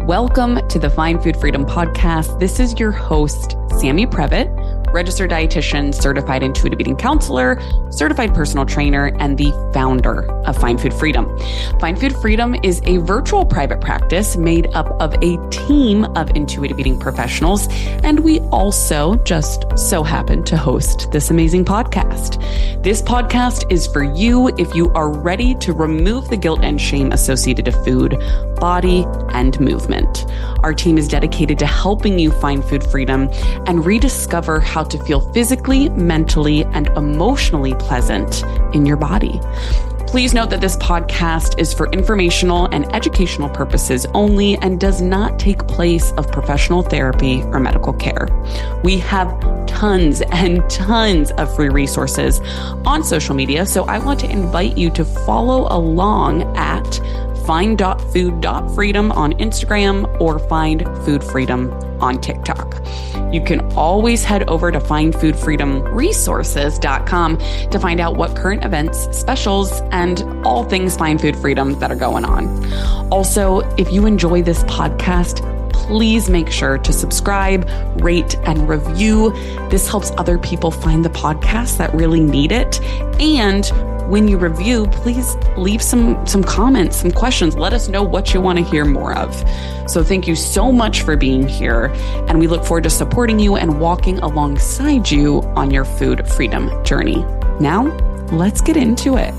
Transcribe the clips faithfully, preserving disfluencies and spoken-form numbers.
Welcome to the Find Food Freedom Podcast. This is your host, Sammy Previtt, registered dietitian, certified intuitive eating counselor, certified personal trainer, and the founder of Find Food Freedom. Find Food Freedom is a virtual private practice made up of a team of intuitive eating professionals, and we also just so happen to host this amazing podcast. This podcast is for you if you are ready to remove the guilt and shame associated to food, body, and movement. Our team is dedicated to helping you find food freedom and rediscover how to feel physically, mentally, and emotionally pleasant in your body. Please note that this podcast is for informational and educational purposes only and does not take place of professional therapy or medical care. We have tons and tons of free resources on social media, so I want to invite you to follow along at find dot food dot freedom on Instagram or Find Food Freedom on TikTok. You can always head over to find food freedom resources dot com to find out what current events, specials, and all things Find Food Freedom that are going on. Also, if you enjoy this podcast, please make sure to subscribe, rate, and review. This helps other people find the podcast that really need it. And when you review, please leave some, some comments, some questions. Let us know what you want to hear more of. So thank you so much for being here. And we look forward to supporting you and walking alongside you on your food freedom journey. Now, let's get into it.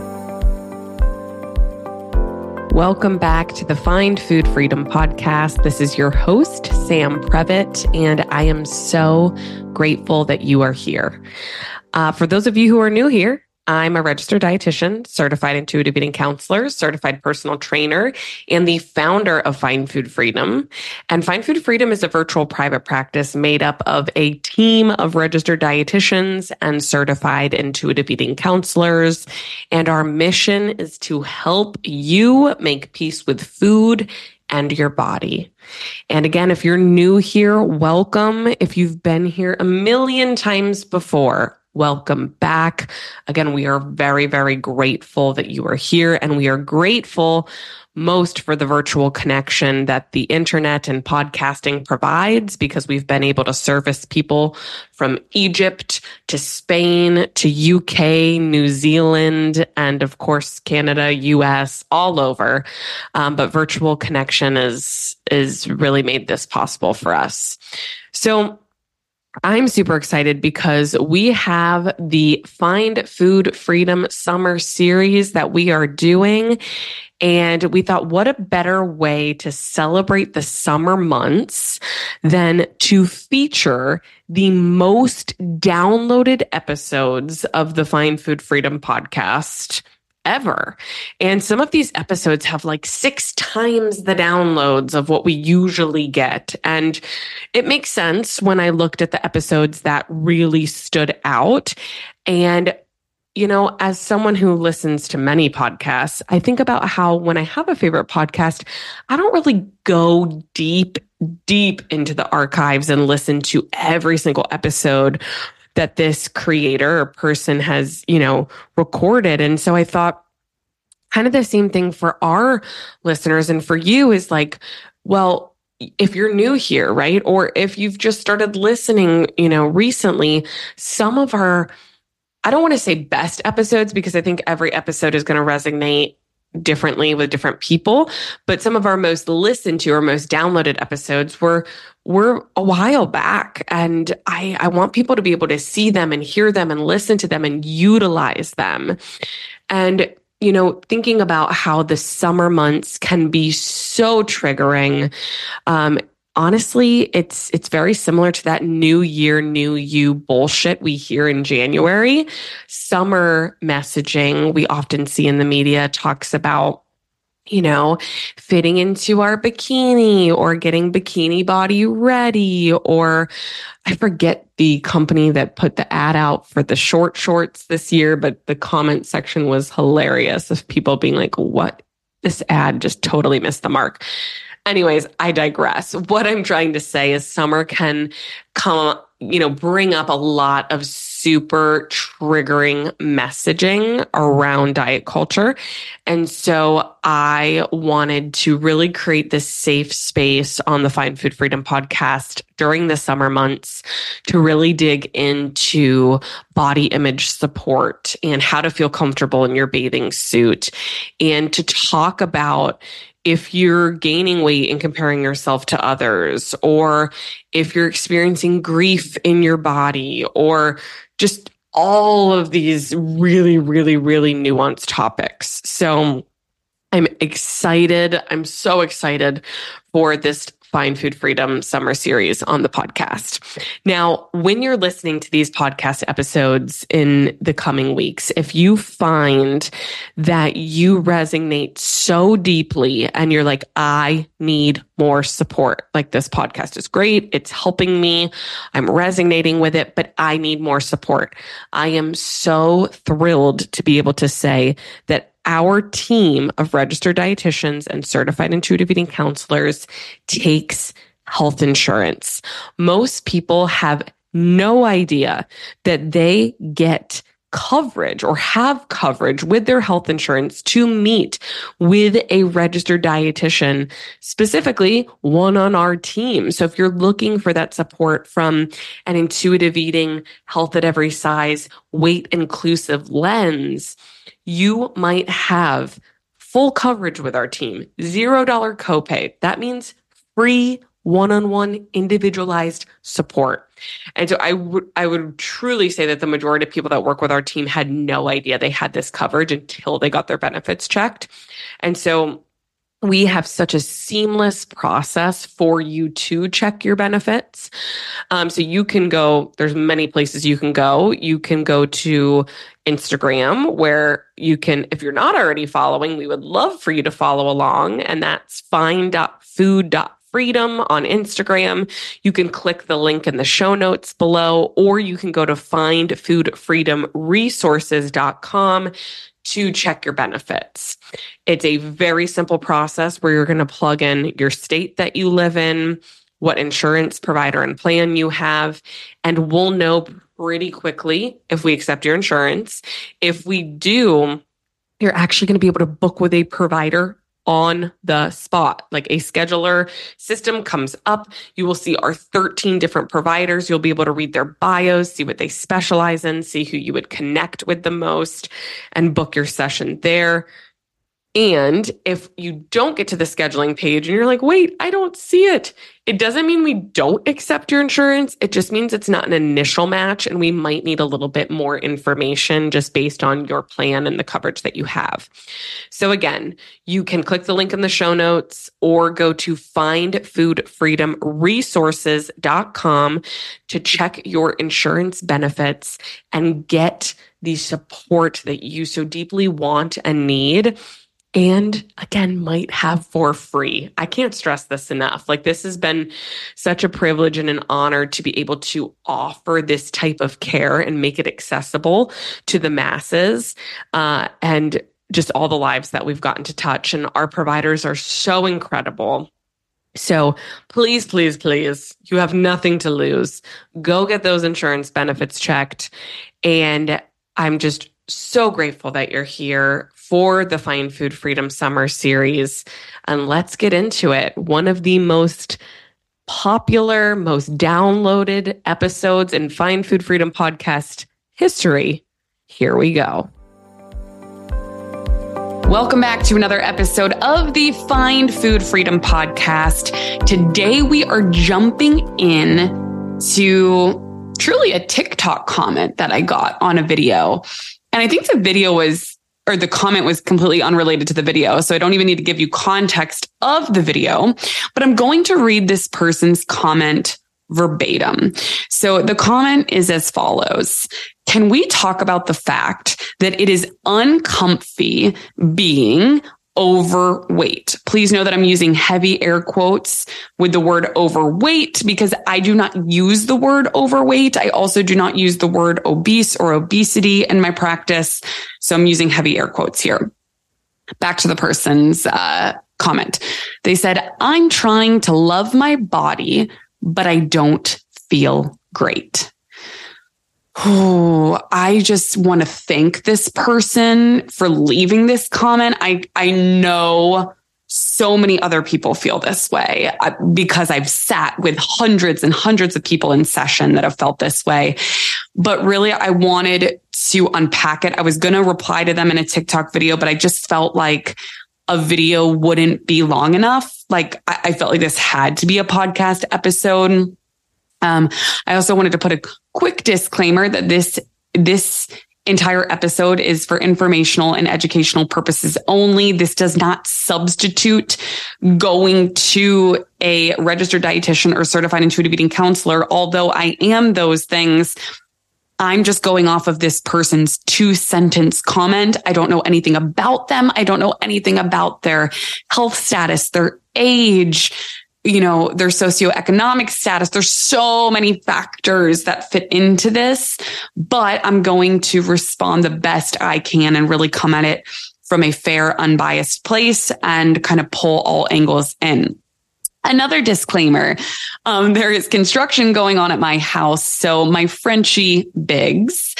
Welcome back to the Find Food Freedom Podcast. This is your host, Sam Previtt, and I am so grateful that you are here. Uh, for those of you who are new here, I'm a registered dietitian, certified intuitive eating counselor, certified personal trainer, and the founder of Find Food Freedom. And Find Food Freedom is a virtual private practice made up of a team of registered dietitians and certified intuitive eating counselors. And our mission is to help you make peace with food and your body. And again, if you're new here, welcome. If you've been here a million times before, welcome back. Again, we are very, very grateful that you are here, and we are grateful most for the virtual connection that the internet and podcasting provides, because we've been able to service people from Egypt to Spain to U K, New Zealand, and of course, Canada, U S, all over. Um, but virtual connection is, is really made this possible for us. So I'm super excited because we have the Find Food Freedom Summer Series that we are doing. And we thought, what a better way to celebrate the summer months than to feature the most downloaded episodes of the Find Food Freedom podcast ever. And some of these episodes have like six times the downloads of what we usually get. And it makes sense when I looked at the episodes that really stood out. And, you know, as someone who listens to many podcasts, I think about how when I have a favorite podcast, I don't really go deep, deep into the archives and listen to every single episode that this creator or person has, you know, recorded. And so I thought kind of the same thing for our listeners and for you is like, well, if you're new here, right? Or if you've just started listening, you know, recently, some of our, I don't want to say best episodes because I think every episode is going to resonate differently with different people, but some of our most listened to or most downloaded episodes were were a while back. And I, I want people to be able to see them and hear them and listen to them and utilize them. And, you know, thinking about how the summer months can be so triggering. Um, honestly, it's it's very similar to that new year, new you bullshit we hear in January. Summer messaging we often see in the media talks about, you know, fitting into our bikini or getting bikini body ready, or I forget the company that put the ad out for the short shorts this year, but the comment section was hilarious of people being like, what? This ad just totally missed the mark. Anyways, I digress. What I'm trying to say is summer can come, you know, bring up a lot of super triggering messaging around diet culture. And so I wanted to really create this safe space on the Find Food Freedom podcast during the summer months to really dig into body image support and how to feel comfortable in your bathing suit, and to talk about if you're gaining weight and comparing yourself to others, or if you're experiencing grief in your body, or just all of these really, really, really nuanced topics. So I'm excited. I'm so excited for this Find Food Freedom Summer Series on the podcast. Now, when you're listening to these podcast episodes in the coming weeks, if you find that you resonate so deeply and you're like, I need more support, like this podcast is great, it's helping me, I'm resonating with it, but I need more support, I am so thrilled to be able to say that our team of registered dietitians and certified intuitive eating counselors takes health insurance. Most people have no idea that they get coverage or have coverage with their health insurance to meet with a registered dietitian, specifically one on our team. So if you're looking for that support from an intuitive eating, health at every size, weight inclusive lens, you might have full coverage with our team, zero dollar copay. That means free one-on-one individualized support. And so I would I would truly say that the majority of people that work with our team had no idea they had this coverage until they got their benefits checked. And so we have such a seamless process for you to check your benefits. Um, so you can go, there's many places you can go. You can go to Instagram, where you can, if you're not already following, we would love for you to follow along. And that's find dot food dot freedom on Instagram. You can click the link in the show notes below, or you can go to find food freedom resources dot com to check your benefits. It's a very simple process where you're going to plug in your state that you live in, what insurance provider and plan you have, and we'll know pretty quickly if we accept your insurance. If we do, you're actually going to be able to book with a provider on the spot. Like a scheduler system comes up, you will see our thirteen different providers. You'll be able to read their bios, see what they specialize in, see who you would connect with the most, and book your session there. And if you don't get to the scheduling page and you're like, wait, I don't see it, it doesn't mean we don't accept your insurance. It just means it's not an initial match, and we might need a little bit more information just based on your plan and the coverage that you have. So again, you can click the link in the show notes or go to find food freedom resources dot com to check your insurance benefits and get the support that you so deeply want and need. And again, might have for free. I can't stress this enough. Like, this has been such a privilege and an honor to be able to offer this type of care and make it accessible to the masses, uh, and just all the lives that we've gotten to touch. And our providers are so incredible. So please, please, please, you have nothing to lose. Go get those insurance benefits checked. And I'm just so grateful that you're here for the Find Food Freedom Summer Series. And let's get into it. One of the most popular, most downloaded episodes in Find Food Freedom podcast history. Here we go. Welcome back to another episode of the Find Food Freedom podcast. Today we are jumping in to truly a TikTok comment that I got on a video. And I think the video was, or the comment was completely unrelated to the video. So I don't even need to give you context of the video, but I'm going to read this person's comment verbatim. So the comment is as follows. Can we talk about the fact that it is uncomfy being overweight? Please know that I'm using heavy air quotes with the word overweight because I do not use the word overweight. I also do not use the word obese or obesity in my practice. So I'm using heavy air quotes here. Back to the person's uh, comment. They said, I'm trying to love my body, but I don't feel great. Oh, I just want to thank this person for leaving this comment. I, I know so many other people feel this way because I've sat with hundreds and hundreds of people in session that have felt this way. But really, I wanted to unpack it. I was going to reply to them in a TikTok video, but I just felt like a video wouldn't be long enough. Like I, I felt like this had to be a podcast episode. Um, I also wanted to put a quick disclaimer that this, this entire episode is for informational and educational purposes only. This does not substitute going to a registered dietitian or certified intuitive eating counselor. Although I am those things, I'm just going off of this person's two sentence comment. I don't know anything about them. I don't know anything about their health status, their age, you know, their socioeconomic status. There's so many factors that fit into this, but I'm going to respond the best I can and really come at it from a fair, unbiased place and kind of pull all angles in. Another disclaimer, um, there is construction going on at my house. So my Frenchie Biggs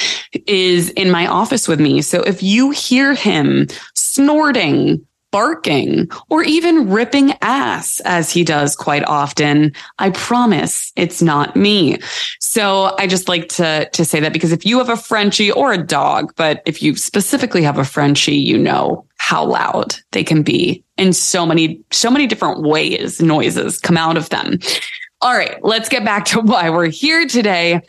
is in my office with me. So if you hear him snorting, barking, or even ripping ass, as he does quite often, I promise it's not me. So I just like to, to say that because if you have a Frenchie or a dog, but if you specifically have a Frenchie, you know how loud they can be in so many, so many different ways, noises come out of them. All right, let's get back to why we're here today.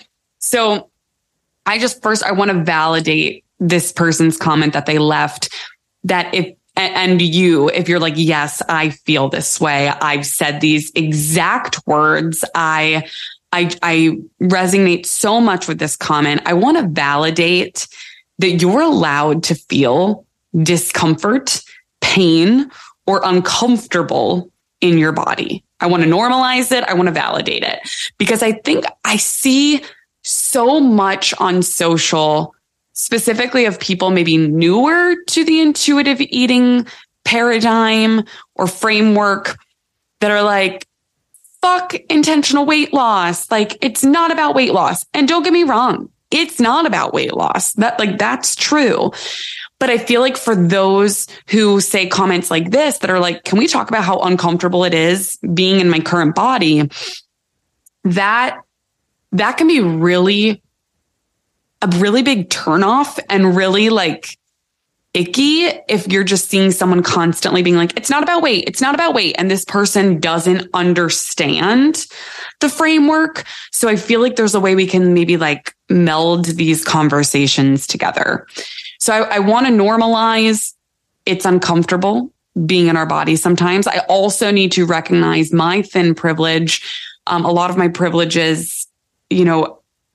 So I just first, I want to validate this person's comment that they left, that if and you, if you're like, yes, I feel this way. I've said these exact words. I, I, I resonate so much with this comment. I want to validate that you're allowed to feel discomfort, pain, or uncomfortable in your body. I want to normalize it. I want to validate it because I think I see so much on social, specifically of people maybe newer to the intuitive eating paradigm or framework that are like, fuck intentional weight loss. Like, it's not about weight loss. And don't get me wrong, it's not about weight loss. That like, that's true. But I feel like for those who say comments like this that are like, can we talk about how uncomfortable it is being in my current body? That, that can be really a really big turnoff and really like icky if you're just seeing someone constantly being like, it's not about weight. It's not about weight. And this person doesn't understand the framework. So I feel like there's a way we can maybe like meld these conversations together. So I, I want to normalize it's uncomfortable being in our body sometimes. I also need to recognize my thin privilege. Um, a lot of my privileges, you know,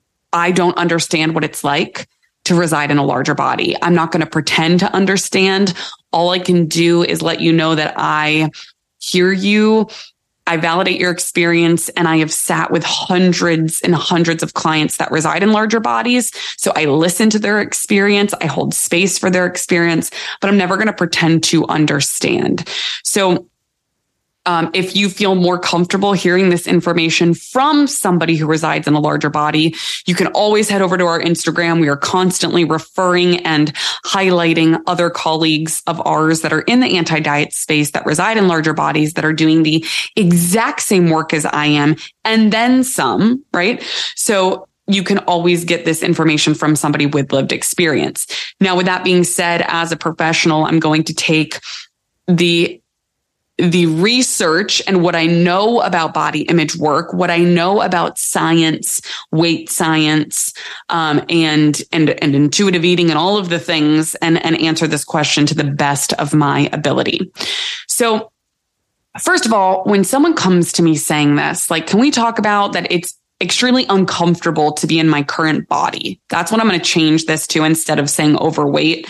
I don't understand what it's like to reside in a larger body. I'm not going to pretend to understand. All I can do is let you know that I hear you. I validate your experience, and I have sat with hundreds and hundreds of clients that reside in larger bodies. So I listen to their experience. I hold space for their experience, but I'm never going to pretend to understand. So Um, if you feel more comfortable hearing this information from somebody who resides in a larger body, you can always head over to our Instagram. We are constantly referring and highlighting other colleagues of ours that are in the anti-diet space that reside in larger bodies that are doing the exact same work as I am, and then some, right? So you can always get this information from somebody with lived experience. Now, with that being said, as a professional, I'm going to take the the research and what I know about body image work, what I know about science, weight science, um, and, and, and intuitive eating and all of the things, and, and answer this question to the best of my ability. So first of all, when someone comes to me saying this, like, can we talk about that it's extremely uncomfortable to be in my current body? That's what I'm going to change this to instead of saying overweight.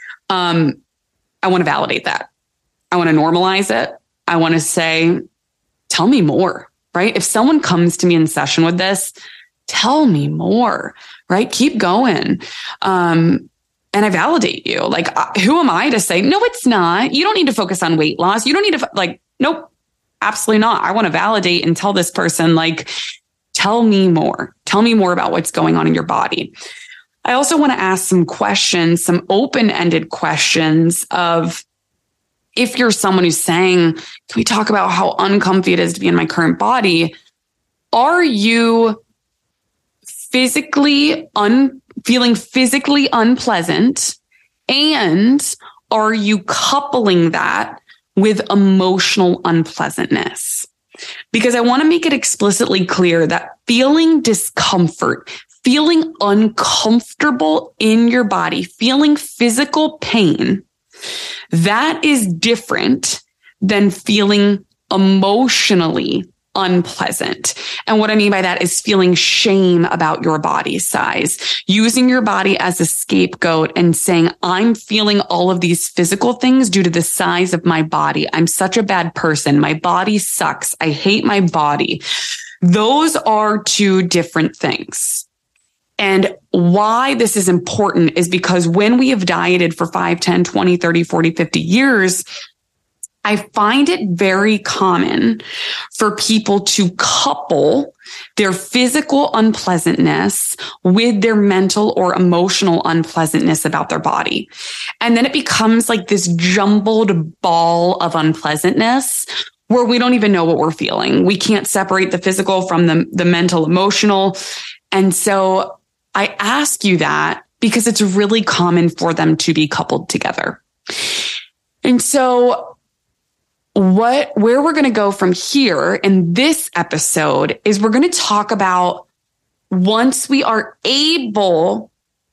Um, I want to validate that. I want to normalize it. I want to say, tell me more, right? If someone comes to me in session with this, tell me more, right? Keep going. Um, and I validate you. Like, who am I to say, no, it's not. You don't need to focus on weight loss. You don't need to like, nope, absolutely not. I want to validate and tell this person, like, Tell me more. Tell me more about what's going on in your body. I also want to ask some questions, some open-ended questions of, if you're someone who's saying, can we talk about how uncomfy it is to be in my current body? Are you physically un, feeling physically unpleasant? And are you coupling that with emotional unpleasantness? Because I want to make it explicitly clear that feeling discomfort, feeling uncomfortable in your body, feeling physical pain, that is different than feeling emotionally unpleasant. And what I mean by that is feeling shame about your body size, using your body as a scapegoat and saying, I'm feeling all of these physical things due to the size of my body. I'm such a bad person. My body sucks. I hate my body. Those are two different things. And why this is important is because when we have dieted for five, ten, twenty, thirty, forty, fifty years, I find it very common for people to couple their physical unpleasantness with their mental or emotional unpleasantness about their body. And then it becomes like this jumbled ball of unpleasantness where we don't even know what we're feeling. We can't separate the physical from the, the mental, emotional. And so I ask you that because it's really common for them to be coupled together. And so what, where we're going to go from here in this episode is we're going to talk about, once we are able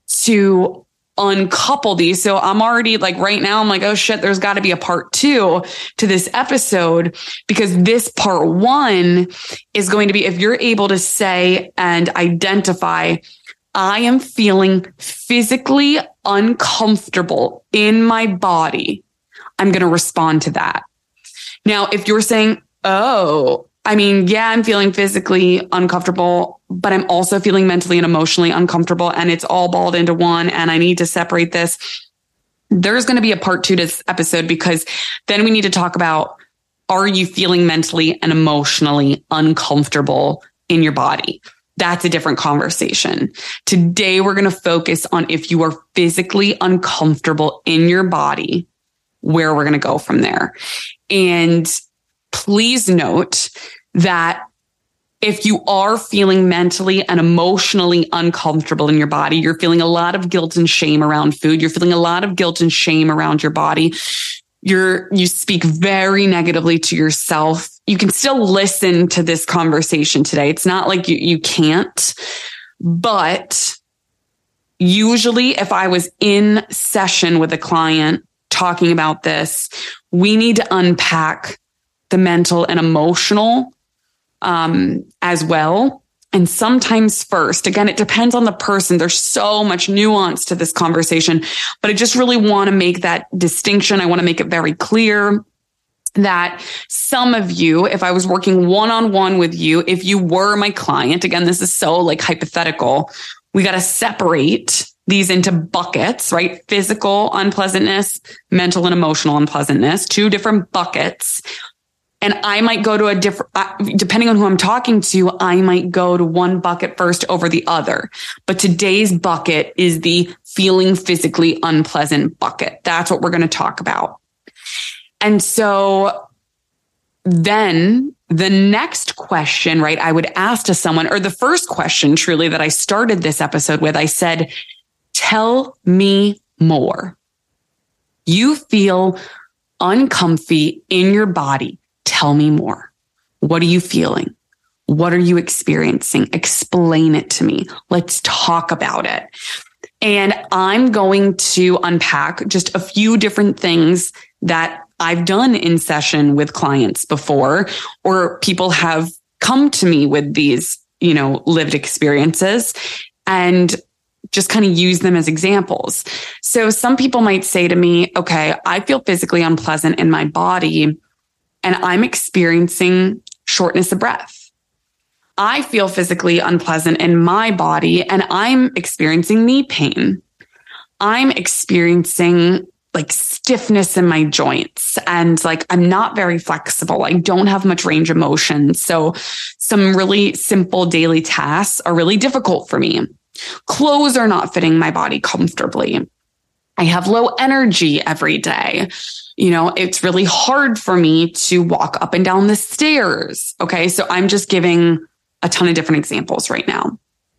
to uncouple these. So I'm already like right now, I'm like, oh shit, there's got to be a part two to this episode, because this part one is going to be, if you're able to say and identify, I am feeling physically uncomfortable in my body, I'm going to respond to that. Now, if you're saying, oh, I mean, yeah, I'm feeling physically uncomfortable, but I'm also feeling mentally and emotionally uncomfortable, and it's all balled into one, and I need to separate this, there's going to be a part two to this episode, because then we need to talk about, are you feeling mentally and emotionally uncomfortable in your body? That's a different conversation. Today, we're going to focus on if you are physically uncomfortable in your body, where we're going to go from there. And please note that if you are feeling mentally and emotionally uncomfortable in your body, you're feeling a lot of guilt and shame around food, you're feeling a lot of guilt and shame around your body, you're, you speak very negatively to yourself, you can still listen to this conversation today. It's not like you, you can't, but usually if I was in session with a client talking about this, we need to unpack the mental and emotional um, as well. And sometimes first, again, it depends on the person. There's so much nuance to this conversation, but I just really want to make that distinction. I want to make it very clear that some of you, if I was working one-on-one with you, if you were my client, again, this is so like hypothetical, we got to separate these into buckets, right? Physical unpleasantness, mental and emotional unpleasantness, two different buckets. And I might go to a different, depending on who I'm talking to, I might go to one bucket first over the other. But today's bucket is the feeling physically unpleasant bucket. That's what we're going to talk about. And so then the next question, right, I would ask to someone, or the first question truly that I started this episode with, I said, tell me more. You feel uncomfy in your body. Tell me more. What are you feeling? What are you experiencing? Explain it to me. Let's talk about it. And I'm going to unpack just a few different things that I've done in session with clients before, or people have come to me with these, you know, lived experiences, and just kind of use them as examples. So some people might say to me, okay, I feel physically unpleasant in my body and I'm experiencing shortness of breath. I feel physically unpleasant in my body and I'm experiencing knee pain. I'm experiencing like stiffness in my joints and like I'm not very flexible. I don't have much range of motion. So some really simple daily tasks are really difficult for me. Clothes are not fitting my body comfortably. I have low energy every day. You know, it's really hard for me to walk up and down the stairs. Okay. So I'm just giving a ton of different examples right now.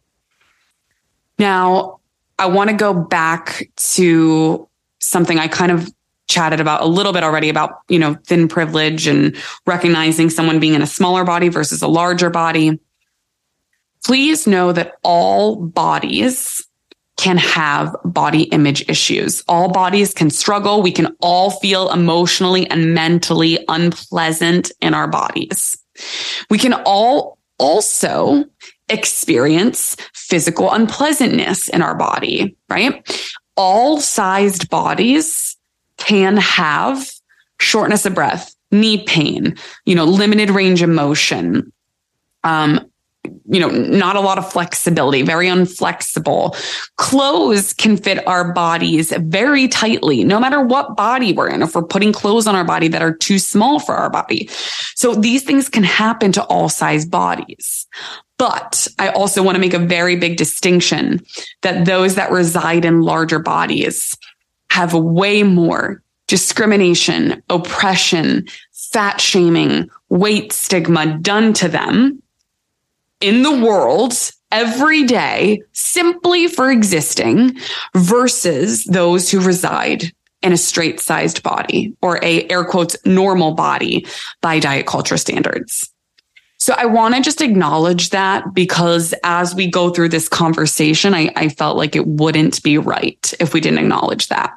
Now, I want to go back to something I kind of chatted about a little bit already about, you know, thin privilege and recognizing someone being in a smaller body versus a larger body. Please know that all bodies can have body image issues. All bodies can struggle. We can all feel emotionally and mentally unpleasant in our bodies. We can all also experience physical unpleasantness in our body, right? All sized bodies can have shortness of breath, knee pain, you know, limited range of motion, um, you know, not a lot of flexibility, very unflexible. Clothes can fit our bodies very tightly, no matter what body we're in, if we're putting clothes on our body that are too small for our body. So these things can happen to all size bodies. But I also want to make a very big distinction that those that reside in larger bodies have way more discrimination, oppression, fat shaming, weight stigma done to them in the world every day simply for existing versus those who reside in a straight sized body or a air quotes normal body by diet culture standards. So I want to just acknowledge that because as we go through this conversation, I, I felt like it wouldn't be right if we didn't acknowledge that.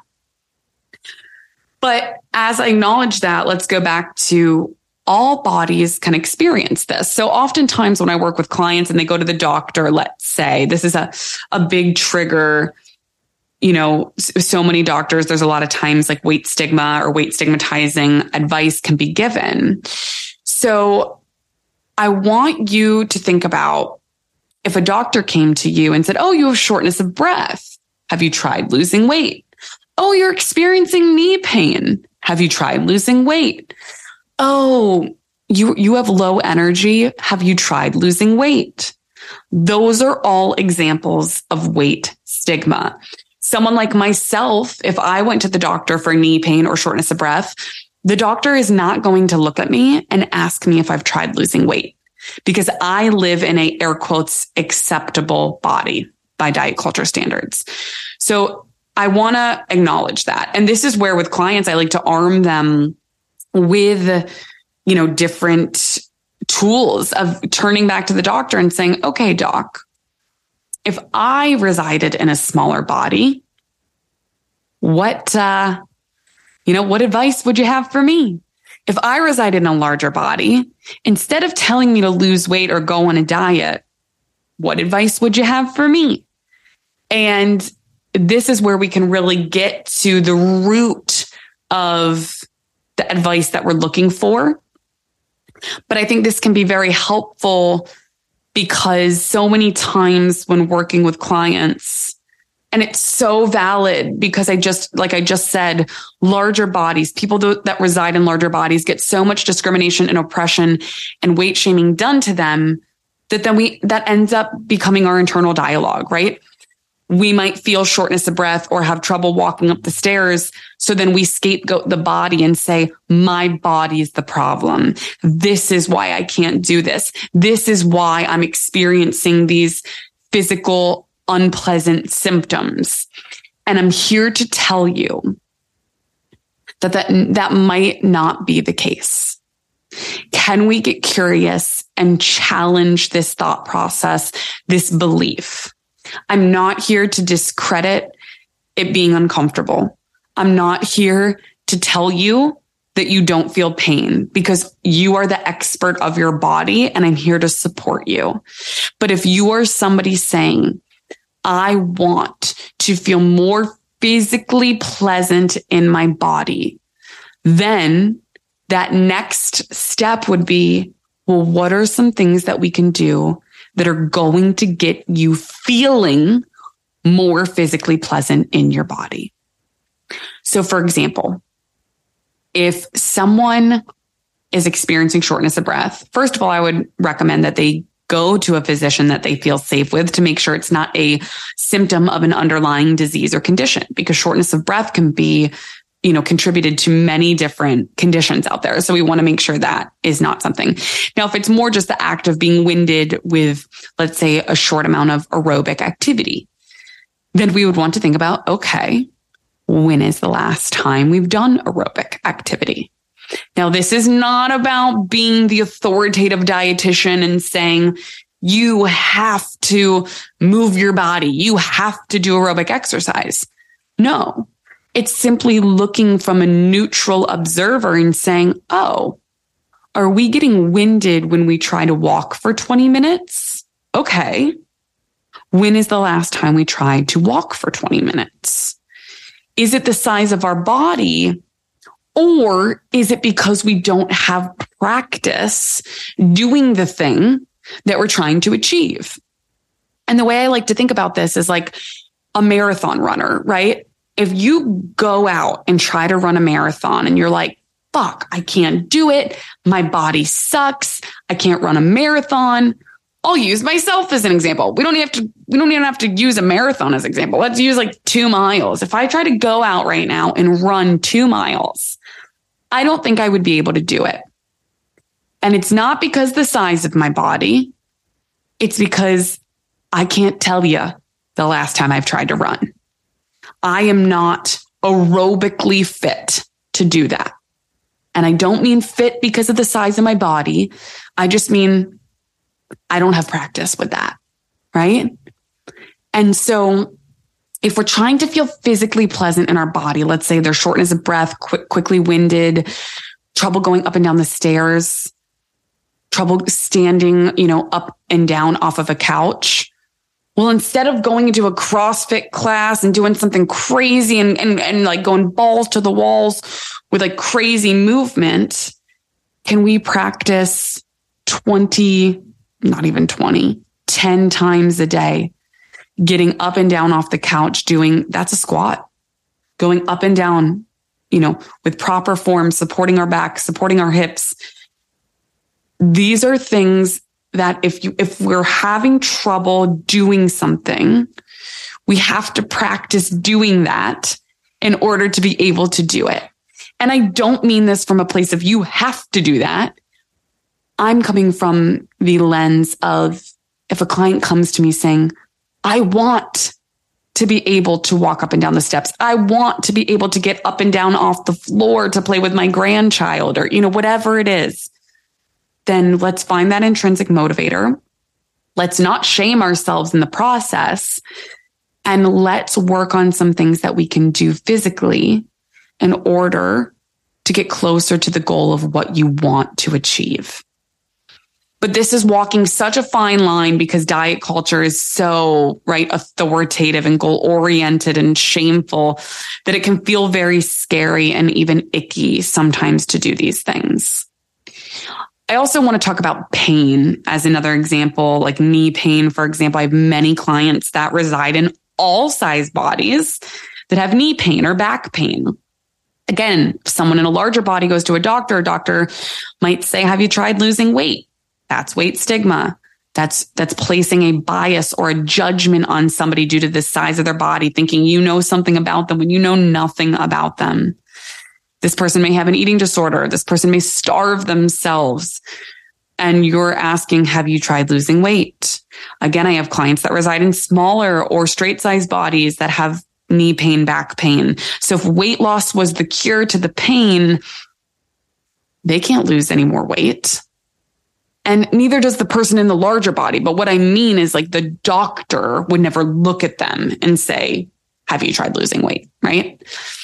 But as I acknowledge that, let's go back to all bodies can experience this. So oftentimes when I work with clients and they go to the doctor, let's say this is a, a big trigger, you know, so many doctors, there's a lot of times like weight stigma or weight stigmatizing advice can be given. So I want you to think about if a doctor came to you and said, oh, you have shortness of breath. Have you tried losing weight? Oh, you're experiencing knee pain. Have you tried losing weight? Oh, you, you have low energy. Have you tried losing weight? Those are all examples of weight stigma. Someone like myself, if I went to the doctor for knee pain or shortness of breath, the doctor is not going to look at me and ask me if I've tried losing weight because I live in a air quotes acceptable body by diet culture standards. So I want to acknowledge that. And this is where with clients, I like to arm them with, you know, different tools of turning back to the doctor and saying, okay, doc, if I resided in a smaller body, what, uh, you know, what advice would you have for me? If I resided in a larger body, instead of telling me to lose weight or go on a diet, what advice would you have for me? And this is where we can really get to the root of the advice that we're looking for. But I think this can be very helpful because so many times when working with clients, and it's so valid because I just, like I just said, larger bodies, people that reside in larger bodies get so much discrimination and oppression and weight shaming done to them that then we, that ends up becoming our internal dialogue, right? We might feel shortness of breath or have trouble walking up the stairs. So then we scapegoat the body and say, my body is the problem. This is why I can't do this. This is why I'm experiencing these physical unpleasant symptoms. And I'm here to tell you that that, that might not be the case. Can we get curious and challenge this thought process, this belief? I'm not here to discredit it being uncomfortable. I'm not here to tell you that you don't feel pain because you are the expert of your body and I'm here to support you. But if you are somebody saying, I want to feel more physically pleasant in my body, then that next step would be, well, what are some things that we can do that are going to get you feeling more physically pleasant in your body? So for example, if someone is experiencing shortness of breath, first of all, I would recommend that they go to a physician that they feel safe with to make sure it's not a symptom of an underlying disease or condition, because shortness of breath can be, you know, contributed to many different conditions out there. So we want to make sure that is not something. Now, if it's more just the act of being winded with, let's say, a short amount of aerobic activity, then we would want to think about, okay, when is the last time we've done aerobic activity? Now, this is not about being the authoritative dietitian and saying you have to move your body, you have to do aerobic exercise. No, it's simply looking from a neutral observer and saying, oh, are we getting winded when we try to walk for twenty minutes? Okay. When is the last time we tried to walk for twenty minutes? Is it the size of our body? Or is it because we don't have practice doing the thing that we're trying to achieve? And the way I like to think about this is like a marathon runner, right? If you go out and try to run a marathon and you're like, fuck, I can't do it. My body sucks. I can't run a marathon. I'll use myself as an example. We don't even have to, we don't even have to use a marathon as an example. Let's use like two miles. If I try to go out right now and run two miles, I don't think I would be able to do it. And it's not because the size of my body. It's because I can't tell you the last time I've tried to run. I am not aerobically fit to do that. And I don't mean fit because of the size of my body. I just mean I don't have practice with that, right? And so if we're trying to feel physically pleasant in our body, let's say there's shortness of breath, quick, quickly winded, trouble going up and down the stairs, trouble standing, you know, up and down off of a couch. Well, instead of going into a CrossFit class and doing something crazy and, and, and like going balls to the walls with like crazy movement, can we practice twenty, not even twenty, ten times a day? Getting up and down off the couch, doing, that's a squat, going up and down, you know, with proper form, supporting our back, supporting our hips. These are things that if you, if we're having trouble doing something, we have to practice doing that in order to be able to do it. And I don't mean this from a place of you have to do that. I'm coming from the lens of if a client comes to me saying, I want to be able to walk up and down the steps. I want to be able to get up and down off the floor to play with my grandchild or, you know, whatever it is. Then let's find that intrinsic motivator. Let's not shame ourselves in the process. And let's work on some things that we can do physically in order to get closer to the goal of what you want to achieve. But this is walking such a fine line because diet culture is so, right, authoritative and goal-oriented and shameful that it can feel very scary and even icky sometimes to do these things. I also want to talk about pain as another example, like knee pain, for example. I have many clients that reside in all size bodies that have knee pain or back pain. Again, if someone in a larger body goes to a doctor, a doctor might say, have you tried losing weight? That's weight stigma. That's, that's placing a bias or a judgment on somebody due to the size of their body, thinking you know something about them when you know nothing about them. This person may have an eating disorder. This person may starve themselves. And you're asking, have you tried losing weight? Again, I have clients that reside in smaller or straight size bodies that have knee pain, back pain. So if weight loss was the cure to the pain, they can't lose any more weight. And neither does the person in the larger body. But what I mean is like the doctor would never look at them and say, have you tried losing weight? Right?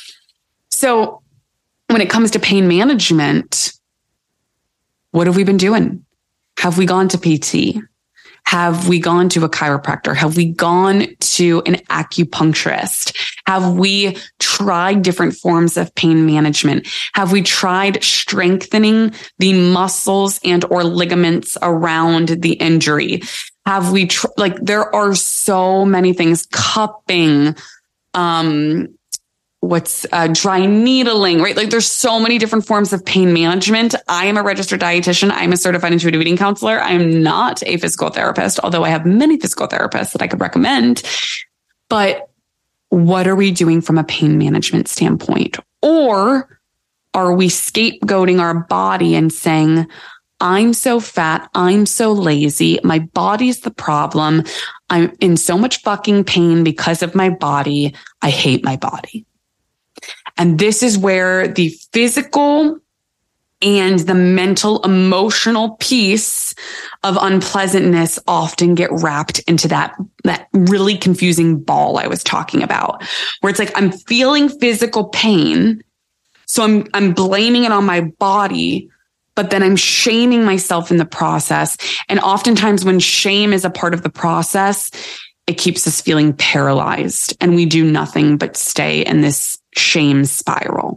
So when it comes to pain management, what have we been doing? Have we gone to P T? Have we gone to a chiropractor? Have we gone to an acupuncturist? Have we tried different forms of pain management? Have we tried strengthening the muscles and or ligaments around the injury? Have we, tr- like, there are so many things, cupping, um, what's uh, dry needling, right? Like there's so many different forms of pain management. I am a registered dietitian. I'm a certified intuitive eating counselor. I'm not a physical therapist, although I have many physical therapists that I could recommend. But what are we doing from a pain management standpoint? Or are we scapegoating our body and saying, I'm so fat, I'm so lazy, my body's the problem, I'm in so much fucking pain because of my body, I hate my body. And this is where the physical and the mental, emotional piece of unpleasantness often get wrapped into that, that really confusing ball I was talking about, where it's like, I'm feeling physical pain. So I'm, I'm blaming it on my body, but then I'm shaming myself in the process. And oftentimes when shame is a part of the process, it keeps us feeling paralyzed and we do nothing but stay in this shame spiral.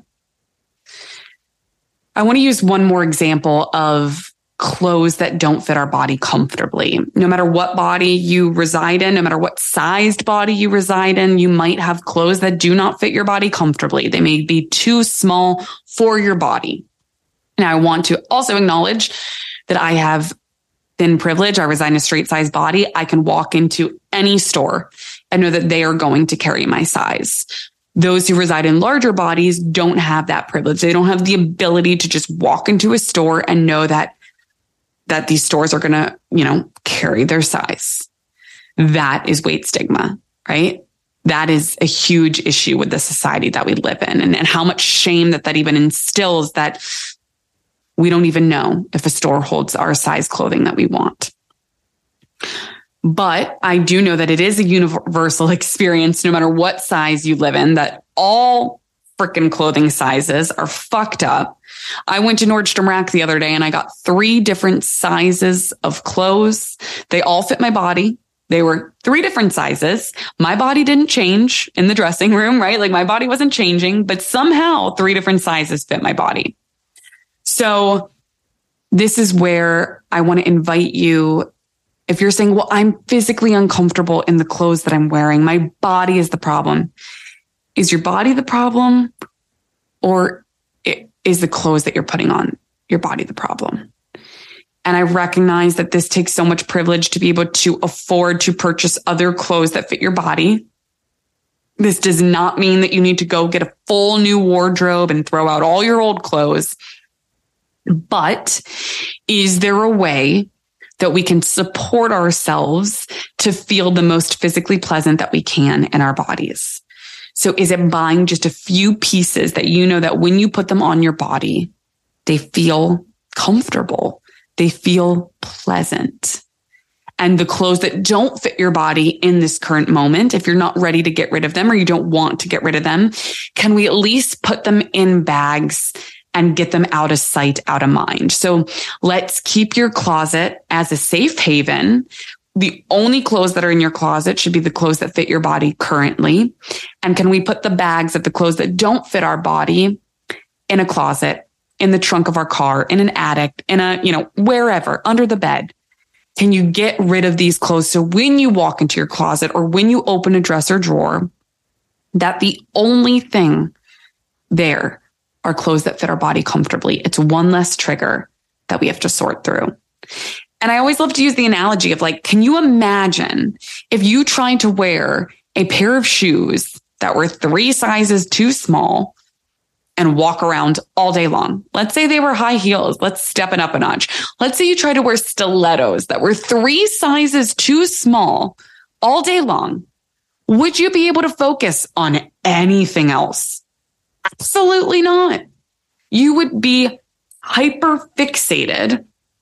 I want to use one more example of clothes that don't fit our body comfortably. No matter what body you reside in, no matter what sized body you reside in, you might have clothes that do not fit your body comfortably. They may be too small for your body. And I want to also acknowledge that I have thin privilege. I reside in a straight size body. I can walk into any store and know that they are going to carry my size. Those who reside in larger bodies don't have that privilege. They don't have the ability to just walk into a store and know that, that these stores are going to, you know, carry their size. That is weight stigma, right? That is a huge issue with the society that we live in, and, and how much shame that that even instills, that we don't even know if a store holds our size clothing that we want. But I do know that it is a universal experience, no matter what size you live in, that all freaking clothing sizes are fucked up. I went to Nordstrom Rack the other day and I got three different sizes of clothes. They all fit my body. They were three different sizes. My body didn't change in the dressing room, right? Like my body wasn't changing, but somehow three different sizes fit my body. So this is where I want to invite you. If you're saying, well, I'm physically uncomfortable in the clothes that I'm wearing, my body is the problem. Is your body the problem? Or is the clothes that you're putting on your body the problem? And I recognize that this takes so much privilege to be able to afford to purchase other clothes that fit your body. This does not mean that you need to go get a full new wardrobe and throw out all your old clothes. But is there a way that we can support ourselves to feel the most physically pleasant that we can in our bodies? So is it buying just a few pieces that you know that when you put them on your body, they feel comfortable, they feel pleasant? And the clothes that don't fit your body in this current moment, if you're not ready to get rid of them or you don't want to get rid of them, can we at least put them in bags and get them out of sight, out of mind? So let's keep your closet as a safe haven. The only clothes that are in your closet should be the clothes that fit your body currently. And can we put the bags of the clothes that don't fit our body in a closet, in the trunk of our car, in an attic, in a, you know, wherever, under the bed? Can you get rid of these clothes so when you walk into your closet or when you open a dresser drawer, that the only thing there are clothes that fit our body comfortably? It's one less trigger that we have to sort through. And I always love to use the analogy of like, can you imagine if you tried to wear a pair of shoes that were three sizes too small and walk around all day long? Let's say they were high heels. Let's step it up a notch. Let's say you try to wear stilettos that were three sizes too small all day long. Would you be able to focus on anything else? Absolutely not. You would be hyper fixated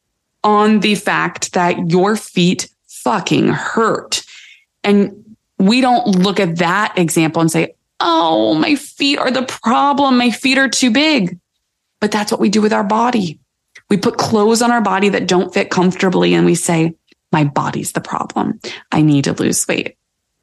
on the fact that your feet fucking hurt. And we don't look at that example and say, oh, my feet are the problem. My feet are too big. But that's what we do with our body. We put clothes on our body that don't fit comfortably and we say, my body's the problem. I need to lose weight.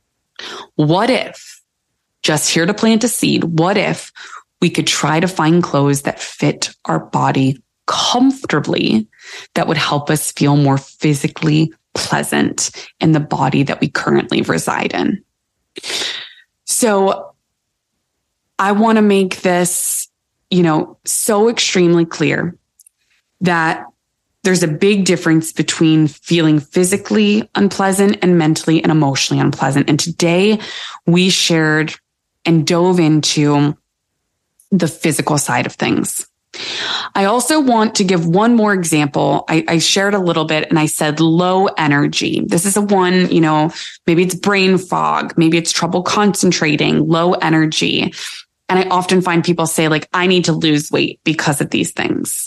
What if, just here to plant a seed, what if we could try to find clothes that fit our body comfortably, that would help us feel more physically pleasant in the body that we currently reside in? So I want to make this, you know, so extremely clear that there's a big difference between feeling physically unpleasant and mentally and emotionally unpleasant. And today we shared and dove into the physical side of things. I also want to give one more example. I, I shared a little bit and I said low energy. This is a one, you know, maybe it's brain fog, maybe it's trouble concentrating, low energy. And I often find people say like, I need to lose weight because of these things.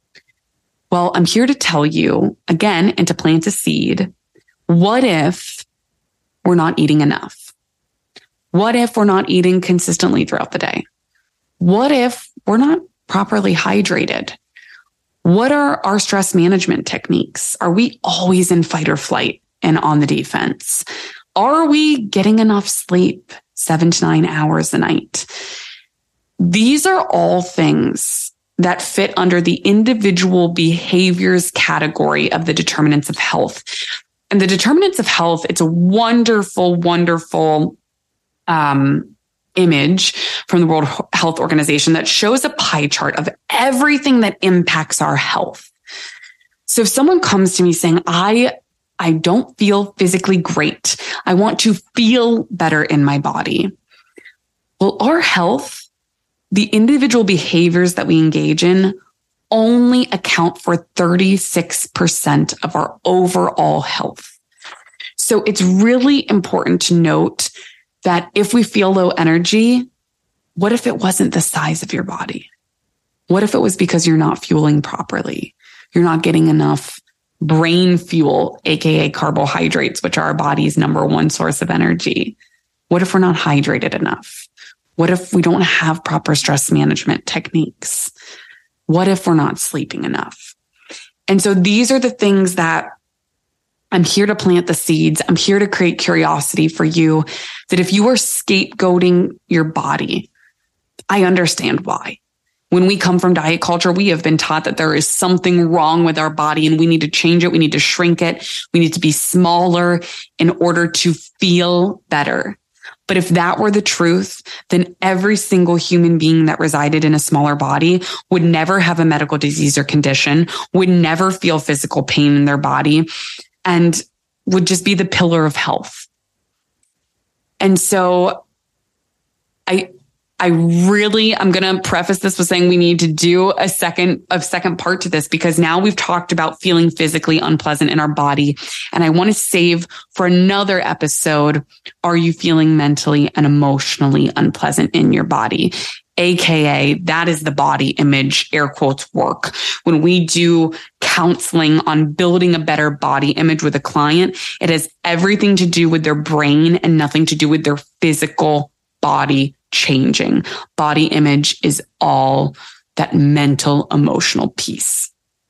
Well, I'm here to tell you again, and to plant a seed. What if we're not eating enough? What if we're not eating consistently throughout the day? What if we're not properly hydrated? What are our stress management techniques? Are we always in fight or flight and on the defense? Are we getting enough sleep, seven to nine hours a night? These are all things that fit under the individual behaviors category of the determinants of health. And the determinants of health, it's a wonderful, wonderful um, image from the World Health Organization that shows a pie chart of everything that impacts our health. So if someone comes to me saying, I, I don't feel physically great, I want to feel better in my body. Well, our health, the individual behaviors that we engage in, only account for thirty-six percent of our overall health. So it's really important to note that if we feel low energy, what if it wasn't the size of your body? What if it was because you're not fueling properly? You're not getting enough brain fuel, aka carbohydrates, which are our body's number one source of energy. What if we're not hydrated enough? What if we don't have proper stress management techniques? What if we're not sleeping enough? And so these are the things that I'm here to plant the seeds. I'm here to create curiosity for you that if you are scapegoating your body, I understand why. When we come from diet culture, we have been taught that there is something wrong with our body and we need to change it. We need to shrink it. We need to be smaller in order to feel better. But if that were the truth, then every single human being that resided in a smaller body would never have a medical disease or condition, would never feel physical pain in their body, and would just be the pillar of health. And so I, I really, I'm going to preface this with saying we need to do a second, a second part to this, because now we've talked about feeling physically unpleasant in our body. And I want to save for another episode, are you feeling mentally and emotionally unpleasant in your body? A K A that is the body image, air quotes, work. When we do counseling on building a better body image with a client, it has everything to do with their brain and nothing to do with their physical body changing. Body image is all that mental, emotional piece.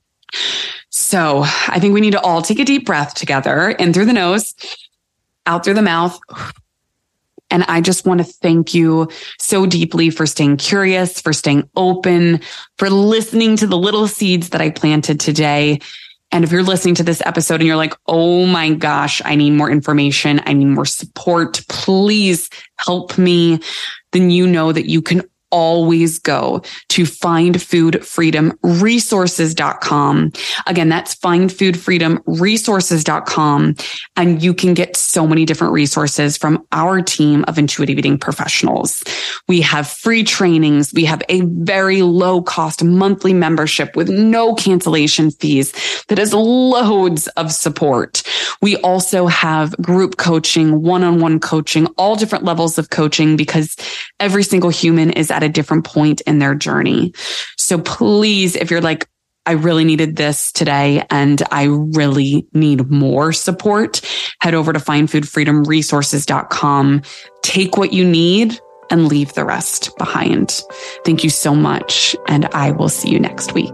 So I think we need to all take a deep breath together, in through the nose, out through the mouth. And I just want to thank you so deeply for staying curious, for staying open, for listening to the little seeds that I planted today. And if you're listening to this episode and you're like, oh my gosh, I need more information, I need more support, please help me, then you know that you can always go to find food freedom resources dot com. Again, that's find food freedom resources dot com. And you can get so many different resources from our team of intuitive eating professionals. We have free trainings. We have a very low cost monthly membership with no cancellation fees that has loads of support. We also have group coaching, one-on-one coaching, all different levels of coaching, because every single human is at a different point in their journey. So please, if you're like, I really needed this today and I really need more support, head over to find food freedom resources dot com. Take what you need and leave the rest behind. Thank you so much. And I will see you next week.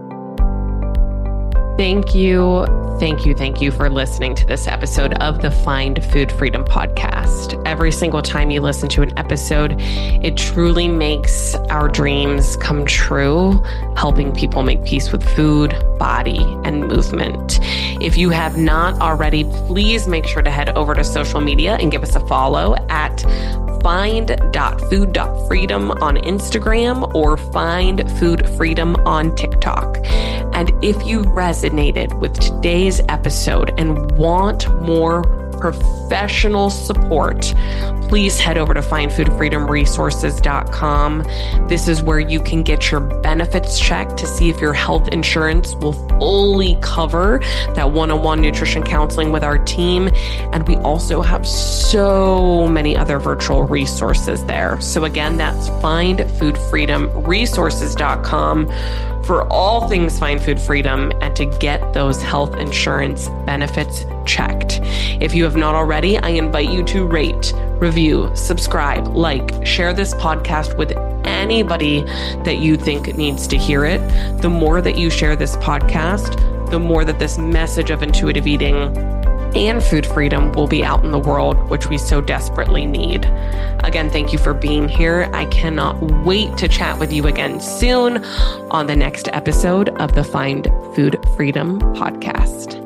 Thank you. Thank you. Thank you for listening to this episode of the Find Food Freedom podcast. Every single time you listen to an episode, it truly makes our dreams come true, helping people make peace with food, body, and movement. If you have not already, please make sure to head over to social media and give us a follow at find dot food dot freedom on Instagram or Find Food Freedom on TikTok. And if you resonated with today's episode and want more professional support, please head over to find food freedom resources dot com. This is where you can get your benefits checked to see if your health insurance will fully cover that one-on-one nutrition counseling with our team. And we also have so many other virtual resources there. So again, that's find food freedom resources dot com for all things Find Food Freedom and to get those health insurance benefits checked. If you have not already, I invite you to rate, review, subscribe, like, share this podcast with anybody that you think needs to hear it. The more that you share this podcast, the more that this message of intuitive eating and food freedom will be out in the world, which we so desperately need. Again, thank you for being here. I cannot wait to chat with you again soon on the next episode of the Find Food Freedom podcast.